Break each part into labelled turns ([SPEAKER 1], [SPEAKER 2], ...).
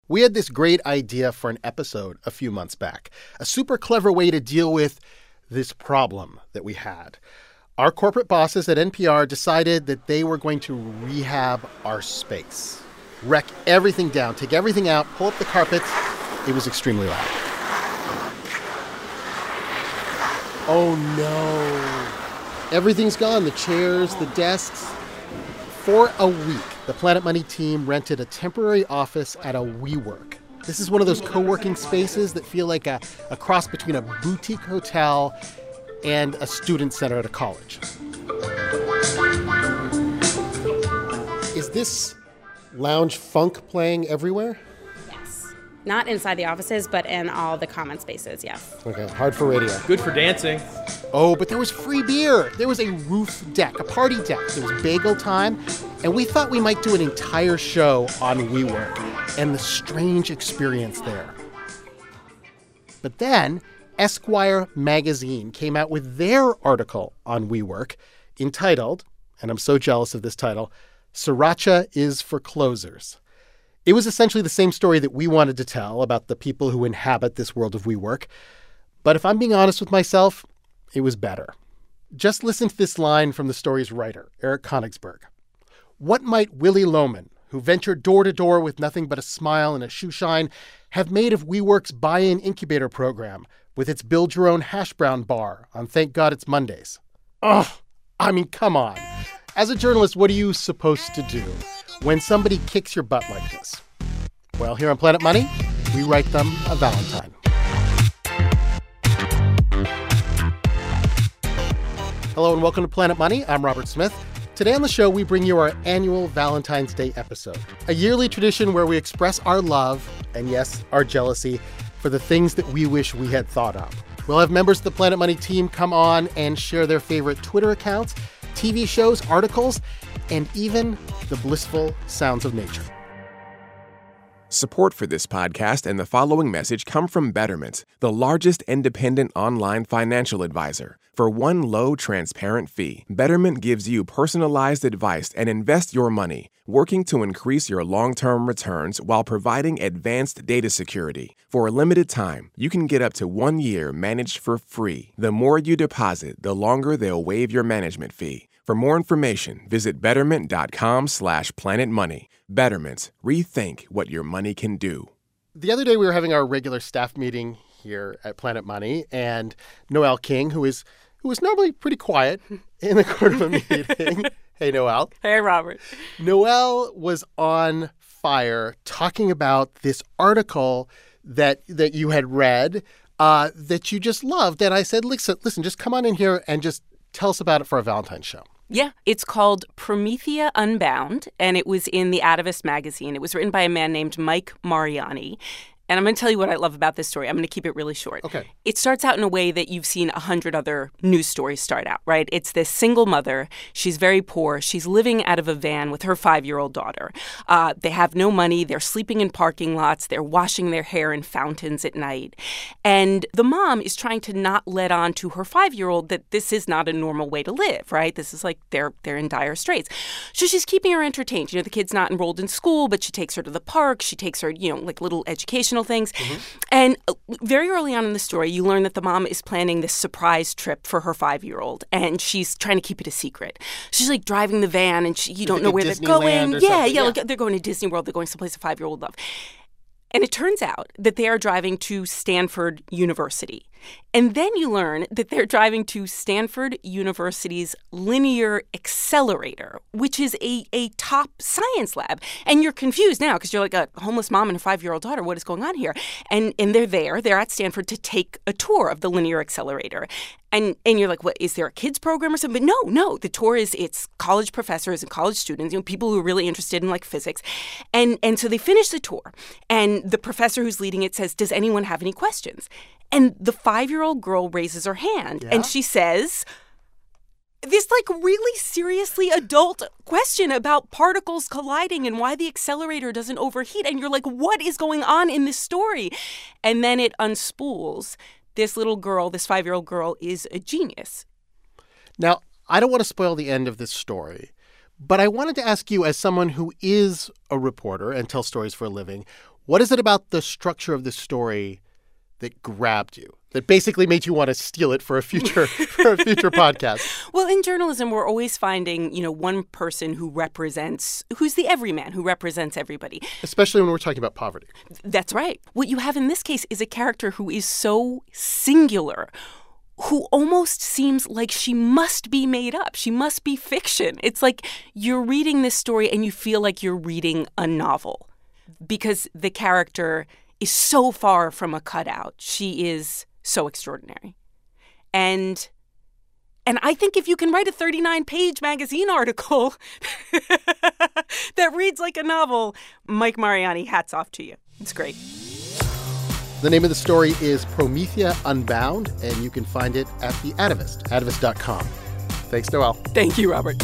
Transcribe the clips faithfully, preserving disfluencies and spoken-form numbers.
[SPEAKER 1] we had this great idea for an episode a few months back, a super clever way to deal with this problem that we had. Our corporate bosses at N P R decided that they were going to rehab our space, wreck everything down, take everything out, pull up the carpets. It was extremely loud. Oh, no. Everything's gone. The chairs, the desks. For a week, the Planet Money team rented a temporary office at a WeWork. This is one of those co-working spaces that feel like a, a cross between a boutique hotel and a student center at a college. Is this lounge funk playing everywhere?
[SPEAKER 2] Yes. Not inside the offices, but in all the common spaces, yes.
[SPEAKER 1] Okay, hard for radio.
[SPEAKER 3] Good for dancing.
[SPEAKER 1] Oh, but there was free beer. There was a roof deck, a party deck. There was bagel time. And we thought we might do an entire show on WeWork and the strange experience there. But then Esquire magazine came out with their article on WeWork entitled, and I'm so jealous of this title, Sriracha is for Closers. It was essentially the same story that we wanted to tell about the people who inhabit this world of WeWork. But if I'm being honest with myself, it was better. Just listen to this line from the story's writer, Eric Konigsberg. What might Willie Loman, who ventured door to door with nothing but a smile and a shoe shine, have made of WeWork's buy-in incubator program with its build your own hash brown bar on Thank God It's Mondays? Ugh, I mean, come on. As a journalist, what are you supposed to do when somebody kicks your butt like this? Well, here on Planet Money, we write them a Valentine. Hello and welcome to Planet Money. I'm Robert Smith. Today on the show, we bring you our annual Valentine's Day episode, a yearly tradition where we express our love and, yes, our jealousy for the things that we wish we had thought of. We'll have members of the Planet Money team come on and share their favorite Twitter accounts, T V shows, articles, and even the blissful sounds of nature.
[SPEAKER 4] Support for this podcast and the following message come from Betterment, the largest independent online financial advisor. For one low, transparent fee, Betterment gives you personalized advice and invest your money, working to increase your long-term returns while providing advanced data security. For a limited time, you can get up to one year managed for free. The more you deposit, the longer they'll waive your management fee. For more information, visit betterment.com slash planetmoney. Betterment. Rethink what your money can do.
[SPEAKER 1] The other day, we were having our regular staff meeting here at Planet Money, and Noel King, who is who is normally pretty quiet in the corner of a meeting. Hey, Noel.
[SPEAKER 2] Hey, Robert.
[SPEAKER 1] Noel was on fire talking about this article that that you had read uh, that you just loved. And I said, listen, listen, just come on in here and just tell us about it for our Valentine's show.
[SPEAKER 5] Yeah, it's called Promethea Unbound, and it was in the Atavist magazine. It was written by a man named Mike Mariani. And I'm going to tell you what I love about this story. I'm going to keep it really short.
[SPEAKER 1] Okay.
[SPEAKER 5] It starts out in a way that you've seen a hundred other news stories start out, right? It's this single mother. She's very poor. She's living out of a van with her five-year-old daughter. Uh, they have no money. They're sleeping in parking lots. They're washing their hair in fountains at night. And the mom is trying to not let on to her five-year-old that this is not a normal way to live, right? This is like they're they're in dire straits. So she's keeping her entertained. You know, the kid's not enrolled in school, but she takes her to the park. She takes her, you know, like little educational things. Mm-hmm. And very early on in the story, you learn that the mom is planning this surprise trip for her five-year-old, and she's trying to keep it a secret. She's like driving the van, and she, you don't know where they're going. Yeah, yeah, yeah, like they're going to Disney World. They're going someplace a five-year-old loves. And it turns out that they are driving to Stanford University. And then you learn that they're driving to Stanford University's Linear Accelerator, which is a, a top science lab. And you're confused now because you're like a homeless mom and a five-year-old daughter. What is going on here? And and they're there. They're at Stanford to take a tour of the Linear Accelerator. And and you're like, what, is there a kids program or something? But no, no. The tour is, it's college professors and college students, you know, people who are really interested in like physics. And and so they finish the tour. And the professor who's leading it says, does anyone have any questions? And the five-year-old girl raises her hand, yeah. and she says this, like, really seriously adult question about particles colliding and why the accelerator doesn't overheat. And you're like, what is going on in this story? And then it unspools. This little girl, this five-year-old girl, is a genius.
[SPEAKER 1] Now, I don't want to spoil the end of this story, but I wanted to ask you, as someone who is a reporter and tells stories for a living, What is it about the structure of this story that grabbed you, that basically made you want to steal it for a future for a future podcast?
[SPEAKER 5] Well, in journalism, we're always finding, you know, one person who represents, who's the everyman, who represents everybody.
[SPEAKER 1] Especially when we're talking about poverty.
[SPEAKER 5] That's right. What you have in this case is a character who is so singular, who almost seems like she must be made up. She must be fiction. It's like you're reading this story and you feel like you're reading a novel because the character is so far from a cutout. She is so extraordinary. And and I think if you can write a thirty-nine page magazine article that reads like a novel, Mike Mariani, hats off to you. It's great.
[SPEAKER 1] The name of the story is Promethea Unbound, and you can find it at The Atavist, atavist dot com. Thanks, Noelle.
[SPEAKER 5] Thank you, Robert.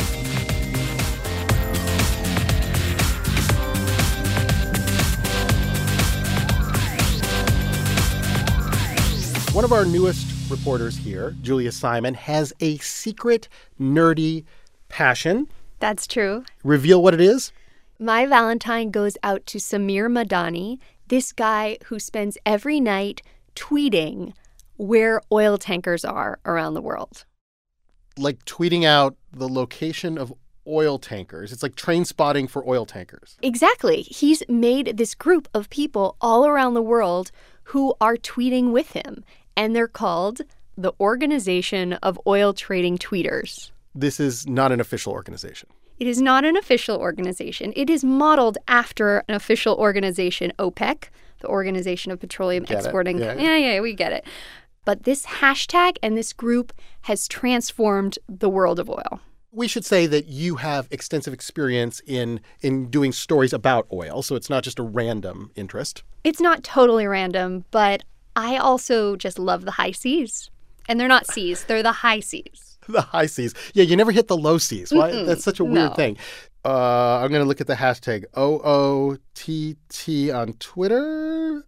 [SPEAKER 1] One of our newest reporters here, Julia Simon, has a secret, nerdy passion.
[SPEAKER 3] That's true.
[SPEAKER 1] Reveal what it is.
[SPEAKER 3] My Valentine goes out to Samir Madani, this guy who spends every night tweeting where oil tankers are around the world.
[SPEAKER 1] Like tweeting out the location of oil tankers. It's like train spotting for oil tankers.
[SPEAKER 3] Exactly. He's made this group of people all around the world who are tweeting with him, and they're called the Organization of Oil Trading Tweeters.
[SPEAKER 1] This is not an official organization.
[SPEAKER 3] It is not an official organization. It is modeled after an official organization, OPEC, the Organization of Petroleum
[SPEAKER 1] Get
[SPEAKER 3] Exporting.
[SPEAKER 1] Yeah,
[SPEAKER 3] yeah, yeah, we get it. But this hashtag and this group has transformed the world of oil.
[SPEAKER 1] We should say that you have extensive experience in in doing stories about oil, so it's not just a random interest.
[SPEAKER 3] It's not totally random, but I also just love the high seas. And they're not seas, they're the high seas.
[SPEAKER 1] The high seas. Yeah, you never hit the low seas. Why?
[SPEAKER 3] Mm-mm,
[SPEAKER 1] That's such a weird
[SPEAKER 3] no.
[SPEAKER 1] thing. Uh, I'm going to look at the hashtag O O T T on Twitter.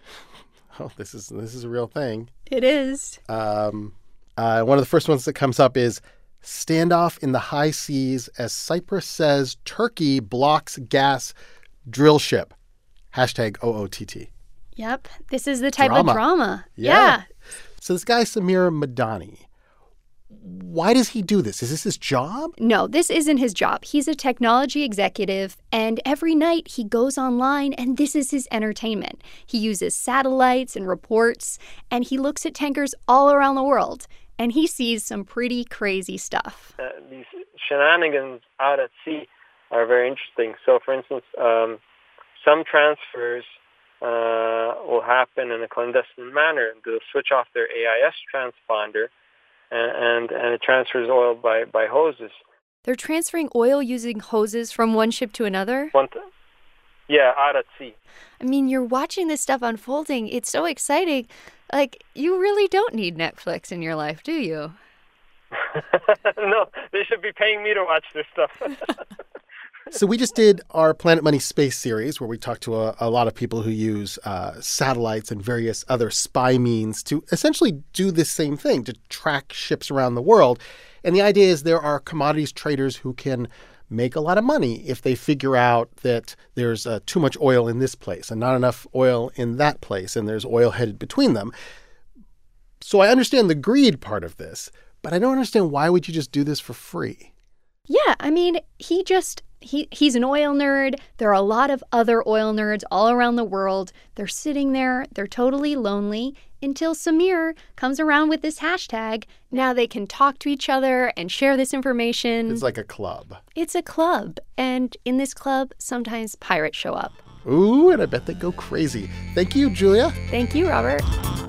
[SPEAKER 1] Oh, this is this is a real thing.
[SPEAKER 3] It is.
[SPEAKER 1] Um, uh, one of the first ones that comes up is standoff in the high seas as Cyprus says Turkey blocks gas drill ship. Hashtag O O T T.
[SPEAKER 3] Yep. This is the type
[SPEAKER 1] Drama.
[SPEAKER 3] of drama.
[SPEAKER 1] Yeah.
[SPEAKER 3] yeah.
[SPEAKER 1] So this guy, Samir Madani, why does he do this? Is this his job?
[SPEAKER 3] No, this isn't his job. He's a technology executive, and every night he goes online, and this is his entertainment. He uses satellites and reports, and he looks at tankers all around the world, and he sees some pretty crazy stuff.
[SPEAKER 6] Uh, these shenanigans out at sea are very interesting. So, for instance, um, some transfers uh, will happen in a clandestine manner. They'll switch off their A I S transponder, and, and, and it transfers oil by, by hoses.
[SPEAKER 3] They're transferring oil using hoses from one ship to another?
[SPEAKER 6] One th- yeah, out at sea.
[SPEAKER 3] I mean, you're watching this stuff unfolding. It's so exciting. Like, you really don't need Netflix in your life, do you?
[SPEAKER 6] No, they should be paying me to watch this stuff.
[SPEAKER 1] So we just did our Planet Money Space series where we talked to a, a lot of people who use uh, satellites and various other spy means to essentially do this same thing, to track ships around the world. And the idea is there are commodities traders who can make a lot of money if they figure out that there's uh, too much oil in this place and not enough oil in that place, and there's oil headed between them. So I understand the greed part of this, but I don't understand why would you just do this for free?
[SPEAKER 3] Yeah, I mean, he just, he he's an oil nerd. There are a lot of other oil nerds all around the world. They're sitting there, they're totally lonely until Samir comes around with this hashtag. Now they can talk to each other and share this information.
[SPEAKER 1] It's like a club.
[SPEAKER 3] It's a club. And in this club, sometimes pirates show up.
[SPEAKER 1] Ooh, and I bet they go crazy. Thank you, Julia.
[SPEAKER 3] Thank you, Robert.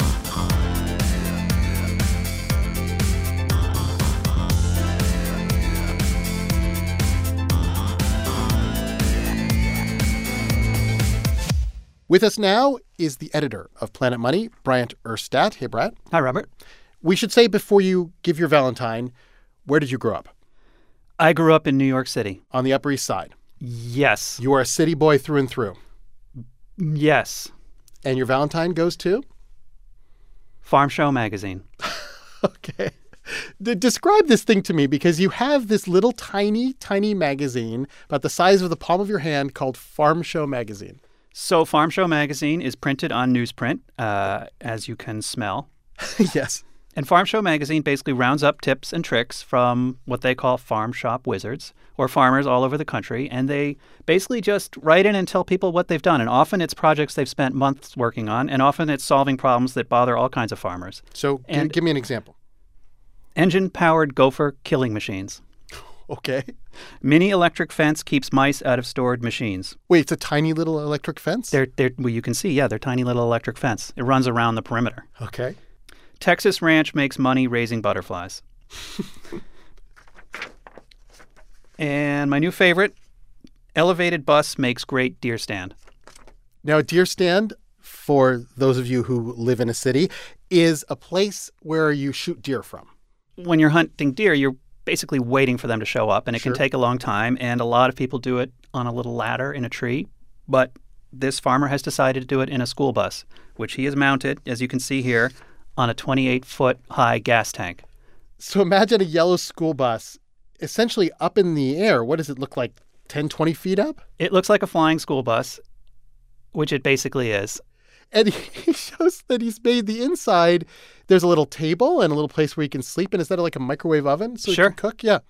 [SPEAKER 1] With us now is the editor of Planet Money, Bryant Urstadt. Hey, Bryant.
[SPEAKER 7] Hi, Robert.
[SPEAKER 1] We should say before you give your Valentine, where did you grow up?
[SPEAKER 7] I grew up in New York City.
[SPEAKER 1] On the Upper East Side.
[SPEAKER 7] Yes.
[SPEAKER 1] You are a city boy through and through.
[SPEAKER 7] Yes.
[SPEAKER 1] And your Valentine goes to?
[SPEAKER 7] Farm Show Magazine.
[SPEAKER 1] Okay. D- describe this thing to me, because you have this little tiny, tiny magazine about the size of the palm of your hand called Farm Show Magazine.
[SPEAKER 7] So Farm Show Magazine is printed on newsprint, uh, as you can smell.
[SPEAKER 1] Yes.
[SPEAKER 7] And Farm Show Magazine basically rounds up tips and tricks from what they call farm shop wizards or farmers all over the country. And they basically just write in and tell people what they've done. And often it's projects they've spent months working on. And often it's solving problems that bother all kinds of farmers.
[SPEAKER 1] So
[SPEAKER 7] And-
[SPEAKER 1] g- give me an example.
[SPEAKER 7] Engine-powered gopher killing machines.
[SPEAKER 1] Okay.
[SPEAKER 7] Mini electric fence keeps mice out of stored machines.
[SPEAKER 1] Wait, it's a tiny little electric fence?
[SPEAKER 7] They're, they're, well, you can see, yeah, they're tiny little electric fence. It runs around the perimeter.
[SPEAKER 1] Okay.
[SPEAKER 7] Texas Ranch makes money raising butterflies. And my new favorite, Elevated Bus makes great deer stand.
[SPEAKER 1] Now, a deer stand, for those of you who live in a city, is a place where you shoot deer from.
[SPEAKER 7] When you're hunting deer, you're basically waiting for them to show up, and it
[SPEAKER 1] Sure.
[SPEAKER 7] can take a long time, and a lot of people do it on a little ladder in a tree. But this farmer has decided to do it in a school bus, which he has mounted, as you can see here, on a twenty-eight foot high gas tank.
[SPEAKER 1] So imagine a yellow school bus essentially up in the air. What does it look like, ten, twenty feet up?
[SPEAKER 7] It looks like a flying school bus, which it basically is.
[SPEAKER 1] And he shows that he's made the inside. There's a little table and a little place where you can sleep. And is that like a microwave oven so
[SPEAKER 7] Sure.
[SPEAKER 1] you can cook? Yeah.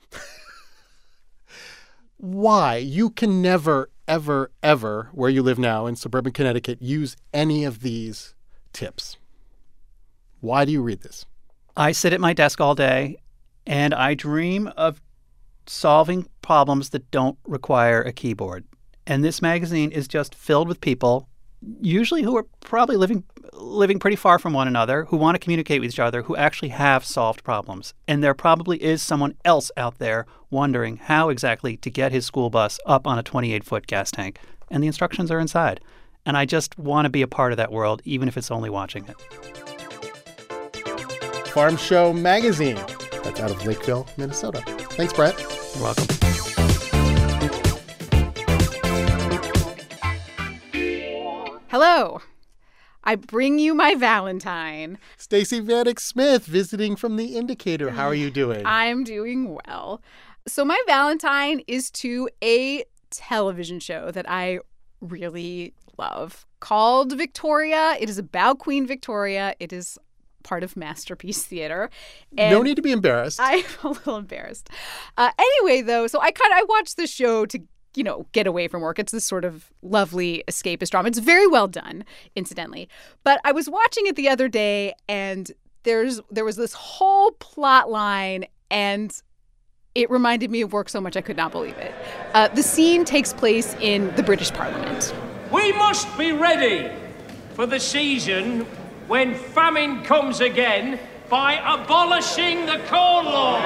[SPEAKER 1] Why? You can never, ever, ever, where you live now in suburban Connecticut, use any of these tips. Why do you read this?
[SPEAKER 7] I sit at my desk all day, and I dream of solving problems that don't require a keyboard. And this magazine is just filled with people, usually who are probably living living pretty far from one another, who want to communicate with each other, who actually have solved problems. And there probably is someone else out there wondering how exactly to get his school bus up on a twenty-eight foot gas tank. And the instructions are inside. And I just want to be a part of that world, even if it's only watching it.
[SPEAKER 1] Farm Show Magazine. That's out of Lakeville, Minnesota. Thanks, Brett.
[SPEAKER 7] You're welcome.
[SPEAKER 8] Hello. I bring you my Valentine.
[SPEAKER 1] Stacey Vanek Smith visiting from The Indicator. How are you doing?
[SPEAKER 8] I'm doing well. So my Valentine is to a television show that I really love called Victoria. It is about Queen Victoria. It is part of Masterpiece Theater. And
[SPEAKER 1] no need to be embarrassed.
[SPEAKER 8] I'm a little embarrassed. Uh, anyway, though, so I kind of I watched the show to, you know, get away from work. It's this sort of lovely escapist drama. It's very well done, incidentally. But I was watching it the other day, and there's there was this whole plot line, and it reminded me of work so much I could not believe it. Uh, the scene takes place in the British Parliament.
[SPEAKER 9] We must be ready for the season when famine comes again by abolishing the Corn Laws.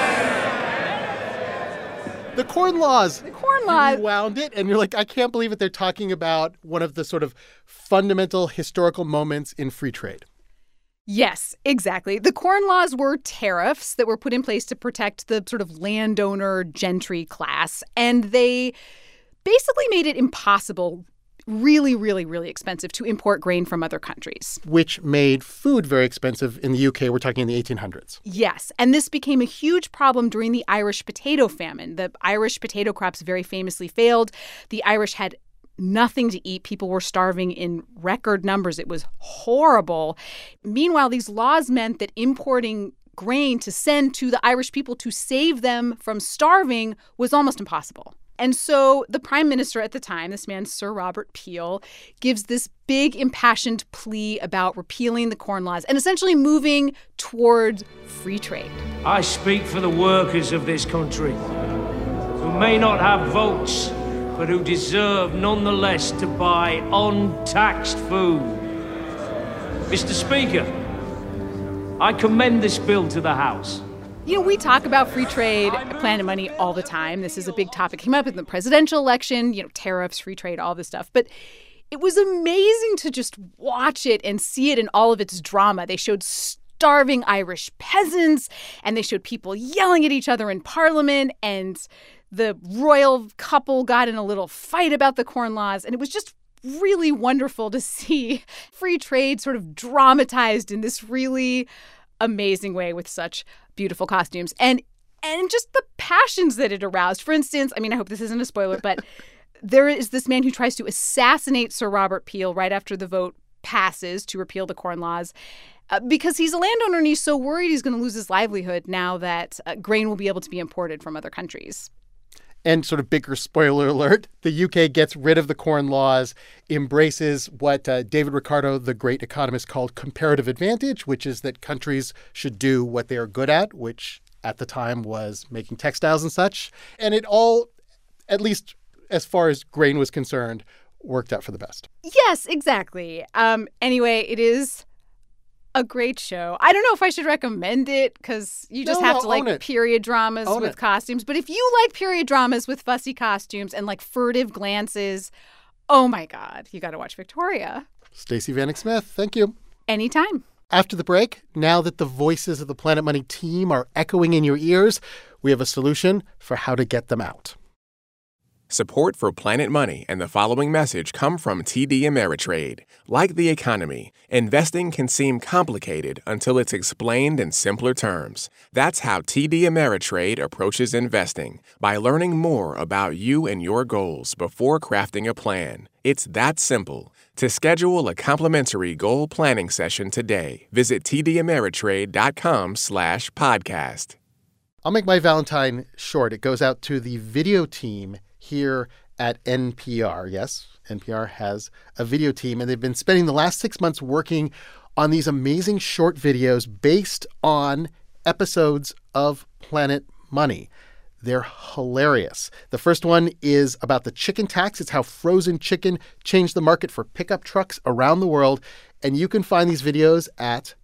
[SPEAKER 1] The Corn Laws.
[SPEAKER 8] The Corn Laws.
[SPEAKER 1] You wound it, and you're like, I can't believe it. They're talking about one of the sort of fundamental historical moments in free trade.
[SPEAKER 8] Yes, exactly. The Corn Laws were tariffs that were put in place to protect the sort of landowner gentry class, and they basically made it impossible, really, really, really expensive to import grain from other countries.
[SPEAKER 1] Which made food very expensive in the U K. We're talking in the eighteen hundreds.
[SPEAKER 8] Yes, and this became a huge problem during the Irish potato famine. The Irish potato crops very famously failed. The Irish had nothing to eat. People were starving in record numbers. It was horrible. Meanwhile, these laws meant that importing grain to send to the Irish people to save them from starving was almost impossible. And so the prime minister at the time, this man, Sir Robert Peel, gives this big impassioned plea about repealing the Corn Laws and essentially moving toward free trade.
[SPEAKER 9] I speak for the workers of this country, who may not have votes, but who deserve nonetheless to buy untaxed food. Mister Speaker, I commend this bill to the House.
[SPEAKER 8] You know, we talk about free trade, Planet Money all the time. This is a big topic. It came up in the presidential election, you know, tariffs, free trade, all this stuff. But it was amazing to just watch it and see it in all of its drama. They showed starving Irish peasants, and they showed people yelling at each other in Parliament, and the royal couple got in a little fight about the Corn Laws. And it was just really wonderful to see free trade sort of dramatized in this really amazing way with such beautiful costumes and and just the passions that it aroused. For instance, I mean, I hope this isn't a spoiler, but there is this man who tries to assassinate Sir Robert Peel right after the vote passes to repeal the Corn Laws uh, because he's a landowner and he's so worried he's going to lose his livelihood now that uh, grain will be able to be imported from other countries.
[SPEAKER 1] And sort of bigger spoiler alert, the U K gets rid of the Corn Laws, embraces what uh, David Ricardo, the great economist, called comparative advantage, which is that countries should do what they are good at, which at the time was making textiles and such. And it all, at least as far as grain was concerned, worked out for the best.
[SPEAKER 8] Yes, exactly. Um, anyway, it is a great show. I don't know if I should recommend it because you just
[SPEAKER 1] No,
[SPEAKER 8] have
[SPEAKER 1] no,
[SPEAKER 8] to like
[SPEAKER 1] own it.
[SPEAKER 8] period dramas
[SPEAKER 1] Own
[SPEAKER 8] with
[SPEAKER 1] it.
[SPEAKER 8] costumes. But if you like period dramas with fussy costumes and like furtive glances, oh my God, you got to watch Victoria.
[SPEAKER 1] Stacey Vanek Smith, thank you.
[SPEAKER 8] Anytime.
[SPEAKER 1] After the break, now that the voices of the Planet Money team are echoing in your ears, we have a solution for how to get them out.
[SPEAKER 4] Support for Planet Money and the following message come from T D Ameritrade. Like the economy, investing can seem complicated until it's explained in simpler terms. That's how T D Ameritrade approaches investing, by learning more about you and your goals before crafting a plan. It's that simple. To schedule a complimentary goal planning session today, visit tdameritrade.com slash podcast.
[SPEAKER 1] I'll make my Valentine short. It goes out to the video team here at N P R. Yes, N P R has a video team, and they've been spending the last six months working on these amazing short videos based on episodes of Planet Money. They're hilarious. The first one is about the chicken tax. It's how frozen chicken changed the market for pickup trucks around the world. And you can find these videos at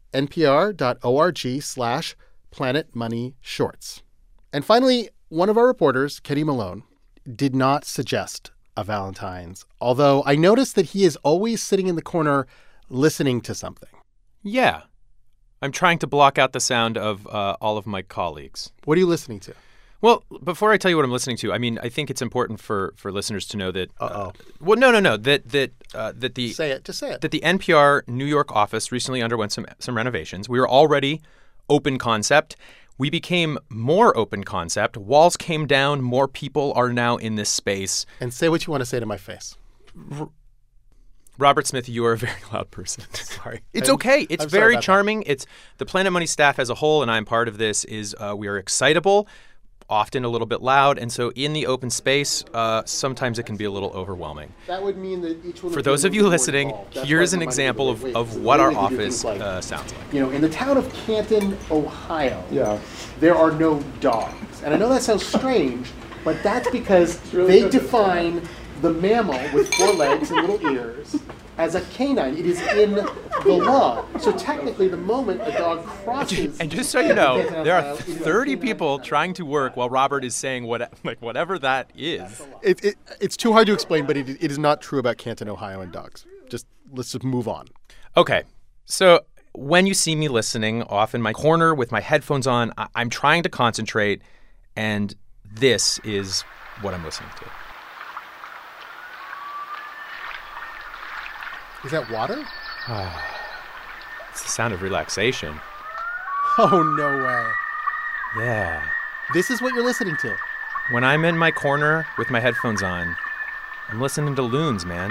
[SPEAKER 1] npr.org slash Planet Money Shorts. And finally, one of our reporters, Kenny Malone, did not suggest a Valentine's, although I noticed that he is always sitting in the corner listening to something.
[SPEAKER 10] Yeah. I'm trying to block out the sound of uh, all of my colleagues.
[SPEAKER 1] What are you listening to?
[SPEAKER 10] Well, before I tell you what I'm listening to, I mean, I think it's important for, for listeners to know that.
[SPEAKER 1] Uh-oh.
[SPEAKER 10] Uh, well, no, no, no. That that uh, that the
[SPEAKER 1] Say it. Just say it.
[SPEAKER 10] that the N P R New York office recently underwent some some renovations. We were already open concept. We became more open concept. Walls came down. More people are now in this space.
[SPEAKER 1] And say what you want to say to my face.
[SPEAKER 10] R- Robert Smith, you are a very loud person.
[SPEAKER 1] Sorry.
[SPEAKER 10] It's
[SPEAKER 1] I'm-
[SPEAKER 10] okay. It's
[SPEAKER 1] I'm sorry
[SPEAKER 10] very
[SPEAKER 1] about that.
[SPEAKER 10] charming. It's the Planet Money staff as a whole, and I'm part of this, is uh, we are excitable, often a little bit loud. And so in the open space, uh, sometimes it can be a little overwhelming.
[SPEAKER 1] That would mean that each one
[SPEAKER 10] For
[SPEAKER 1] of
[SPEAKER 10] those
[SPEAKER 1] them
[SPEAKER 10] of
[SPEAKER 1] would
[SPEAKER 10] you
[SPEAKER 1] be more
[SPEAKER 10] listening,
[SPEAKER 1] involved. That's
[SPEAKER 10] here's
[SPEAKER 1] why
[SPEAKER 10] an
[SPEAKER 1] it reminded me
[SPEAKER 10] example
[SPEAKER 1] of the
[SPEAKER 10] of,
[SPEAKER 1] way-
[SPEAKER 10] of
[SPEAKER 1] the
[SPEAKER 10] what
[SPEAKER 1] way
[SPEAKER 10] our
[SPEAKER 1] they do things
[SPEAKER 10] office
[SPEAKER 1] like,
[SPEAKER 10] uh, sounds like.
[SPEAKER 1] You know, in the town of Canton, Ohio, yeah. there are no dogs. And I know that sounds strange, but that's because really they define the mammal with four legs and little ears as a canine. It is in the law. So technically, the moment a dog crosses...
[SPEAKER 10] And just so you know,
[SPEAKER 1] Canton,
[SPEAKER 10] there
[SPEAKER 1] Ohio,
[SPEAKER 10] are
[SPEAKER 1] it is a
[SPEAKER 10] thirty
[SPEAKER 1] canine
[SPEAKER 10] people
[SPEAKER 1] dog.
[SPEAKER 10] trying to work while Robert is saying what, like whatever that is.
[SPEAKER 1] It, it, it's too hard to explain, but it, it is not true about Canton, Ohio and dogs. Just let's just move on.
[SPEAKER 10] Okay, so when you see me listening off in my corner with my headphones on, I- I'm trying to concentrate, and this is what I'm listening to.
[SPEAKER 1] Is that water?
[SPEAKER 10] It's the sound of relaxation.
[SPEAKER 1] Oh, no way.
[SPEAKER 10] Yeah.
[SPEAKER 1] This is what you're listening to.
[SPEAKER 10] When I'm in my corner with my headphones on, I'm listening to loons, man.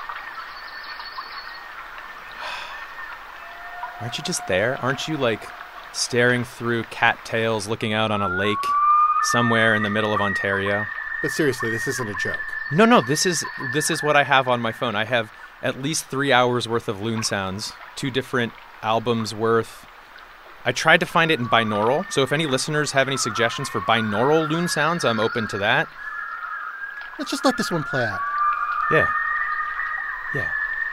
[SPEAKER 10] Aren't you just there? Aren't you, like, staring through cattails looking out on a lake somewhere in the middle of Ontario?
[SPEAKER 1] But seriously, this isn't a joke.
[SPEAKER 10] No, no, this is this is what I have on my phone. I have at least three hours worth of loon sounds, two different albums worth. I tried to find it in binaural, so if any listeners have any suggestions for binaural loon sounds, I'm open to that.
[SPEAKER 1] Let's just let this one play out.
[SPEAKER 10] Yeah. Yeah.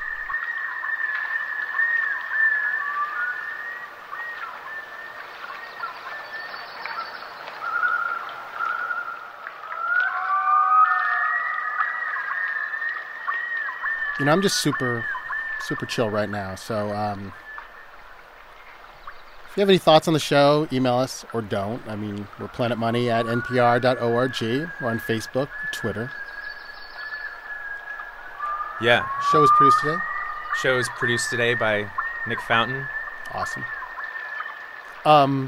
[SPEAKER 1] You know, I'm just super, super chill right now. So um, if you have any thoughts on the show, email us or don't. I mean, we're Planet Money at n p r dot org. We're on Facebook, Twitter.
[SPEAKER 10] Yeah.
[SPEAKER 1] Show is produced today.
[SPEAKER 10] Show is produced today by Nick Fountain.
[SPEAKER 1] Awesome. Um,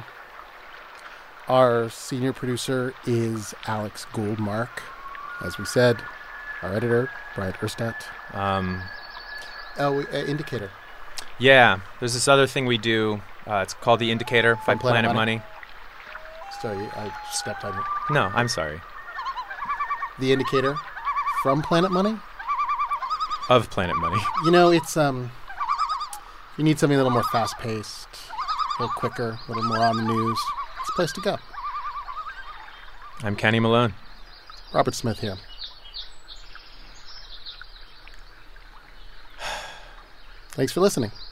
[SPEAKER 1] our senior producer is Alex Gouldmark. As we said, Our editor, Brian Erstadt.
[SPEAKER 10] Um,
[SPEAKER 1] oh, uh, Indicator.
[SPEAKER 10] Yeah, there's this other thing we do. Uh, it's called The Indicator by
[SPEAKER 1] From Planet
[SPEAKER 10] Planet
[SPEAKER 1] Money.
[SPEAKER 10] Money.
[SPEAKER 1] Sorry, I stepped on you.
[SPEAKER 10] No, I'm sorry.
[SPEAKER 1] The Indicator from Planet Money?
[SPEAKER 10] Of Planet Money.
[SPEAKER 1] You know, it's, um, you need something a little more fast-paced, a little quicker, a little more on the news. It's a place to go.
[SPEAKER 10] I'm Kenny Malone.
[SPEAKER 1] Robert Smith here. Thanks for listening.